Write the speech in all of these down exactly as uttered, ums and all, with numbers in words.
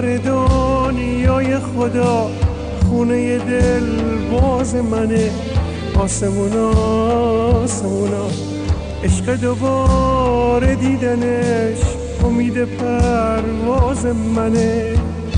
بر دنیای خدا، خونه دل باز منه. آسمونا آسمونا عشق دوباره دیدنش امید پرواز منه.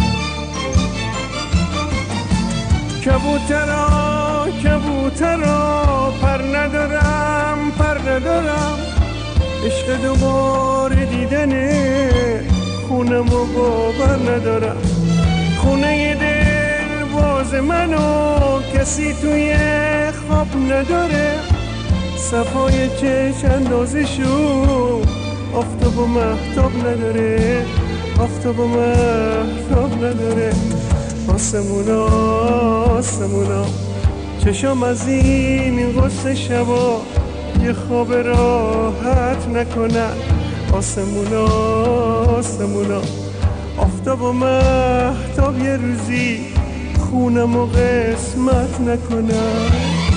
کبوترا کبوترا پر ندارم پر ندارم، عشق دوباره دیدنه خونمو باور ندارم. خونه دل باز منو کسی توی خواب نداره، صفای چشم اندازشو آفتاب و مهتاب نداره، آفتاب و مهتاب نداره. آسمونا آسمونا چشم از این غصه شبا یه خواب راحت نکنن. آسمونا آسمونا آفتاب و مهتاب یه روزی خونم و قسمت نکنن.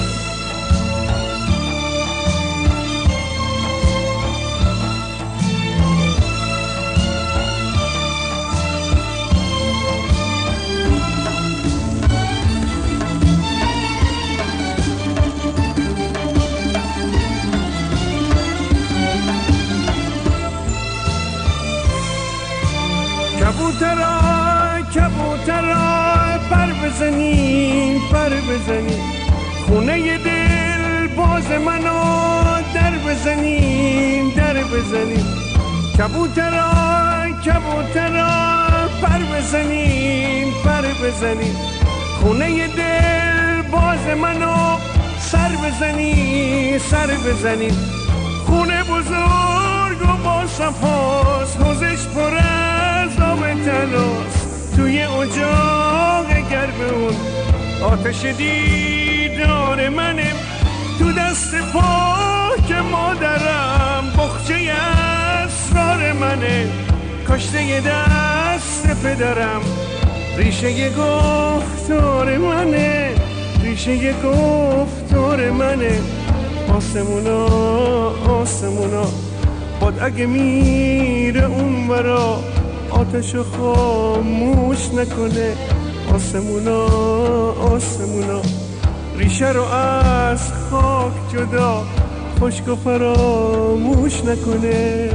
کبوترا کبوترا پر بزنین پر بزنین، خونه دل باز منو در بزنین در بزنین. کبوترا کبوترا پر بزنین پر بزنین، خونه دل باز منو سر بزنین سر بزنین. خونه بزرگ و با صفاست، حوزش پر از آب تلاست، توی اجاق گرم اون آتش دیدار منه. تو دست پاک مادرم بخچه اسرار منه، کاشته دست پدرم ریشه گفتار منه، ریشه گفتار منه. آسمونا آسمونا باد اگه میره اون برا آتشو خاموش نکنه. آسمونا آسمونا ریشه رو از خاک جدا خشک و فراموش نکنه.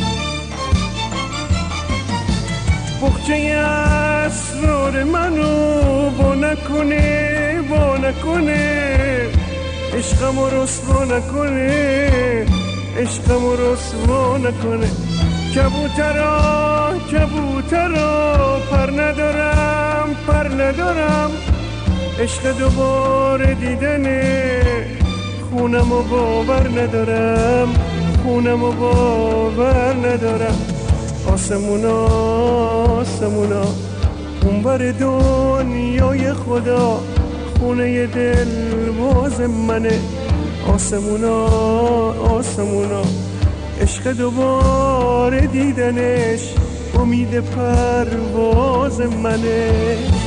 بخچه اسرار منو با نکنه با نکنه، عشقم رو رسوا نکنه عشقم رو رسوا نکنه. کبوترا کبوترا پر ندارم پر ندارم، عشق دوباره دیدنه خونم و باور ندارم خونم و باور ندارم. آسمونا آسمونا اون بر دنیای خدا، خونه دل باز منه. آسمونا آسمونا عشق دوباره دیدنش امید پرواز منه.